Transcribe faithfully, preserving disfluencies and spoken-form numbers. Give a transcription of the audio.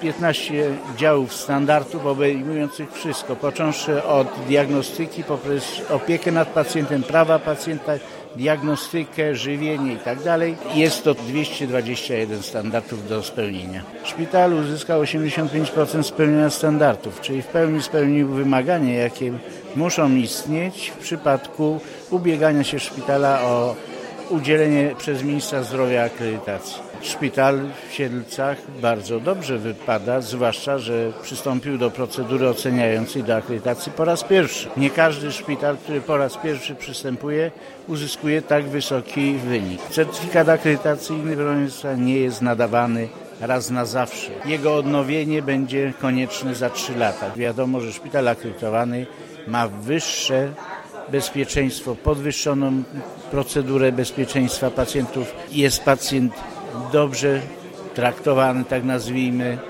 piętnaście działów standardów obejmujących wszystko, począwszy od diagnostyki, poprzez opiekę nad pacjentem, prawa pacjenta, diagnostykę, żywienie i tak dalej. Jest to dwieście dwadzieścia jeden standardów do spełnienia. Szpital uzyskał osiemdziesiąt pięć procent spełnienia standardów, czyli w pełni spełnił wymagania, jakie muszą istnieć w przypadku ubiegania się szpitala o udzielenie przez ministra zdrowia akredytacji. Szpital w Siedlcach bardzo dobrze wypada, zwłaszcza że przystąpił do procedury oceniającej do akredytacji po raz pierwszy. Nie każdy szpital, który po raz pierwszy przystępuje, uzyskuje tak wysoki wynik. Certyfikat akredytacyjny, proszę Państwa, nie jest nadawany raz na zawsze. Jego odnowienie będzie konieczne za trzy lata. Wiadomo, że szpital akredytowany ma wyższe bezpieczeństwo, podwyższoną procedurę bezpieczeństwa pacjentów. Jest pacjent dobrze traktowany, tak nazwijmy,